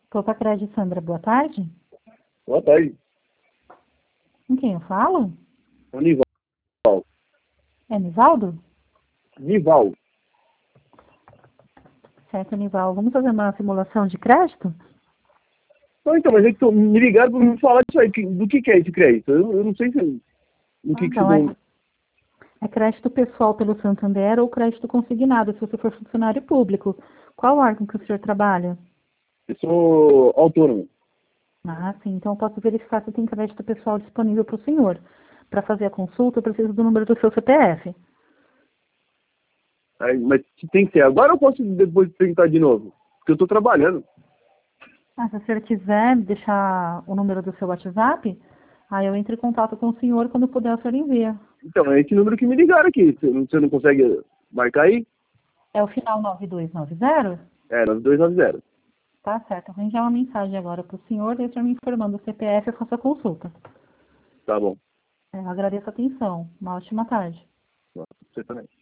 Copa Crédito, Sandra, boa tarde. Boa tarde. Com quem eu falo? É o Nival. É Nivaldo? Nival. Certo, Nival. Vamos fazer uma simulação de crédito? Não, então, mas é que me ligaram para me falar disso aí. Do que é esse crédito? Eu não sei se... Do que Então, se dão... é crédito pessoal pelo Santander ou crédito consignado, se você for funcionário público. Qual órgão que o senhor trabalha? Eu sou autônomo. Ah, sim. Então eu posso verificar se tem crédito pessoal disponível para o senhor. Para fazer a consulta, eu preciso do número do seu CPF. Aí, mas tem que ser agora ou posso depois tentar de novo? Porque eu estou trabalhando. Ah, se o senhor quiser deixar o número do seu WhatsApp, aí eu entro em contato com o senhor, quando puder o senhor envia. Então, é esse número que me ligaram aqui. Você não consegue marcar aí? É o final 9290? É, 9290. Tá certo. Eu vou enviar uma mensagem agora para o senhor, daí o senhor me informando o CPF, eu faço a consulta. Tá bom. Eu agradeço a atenção. Uma ótima tarde. Você também.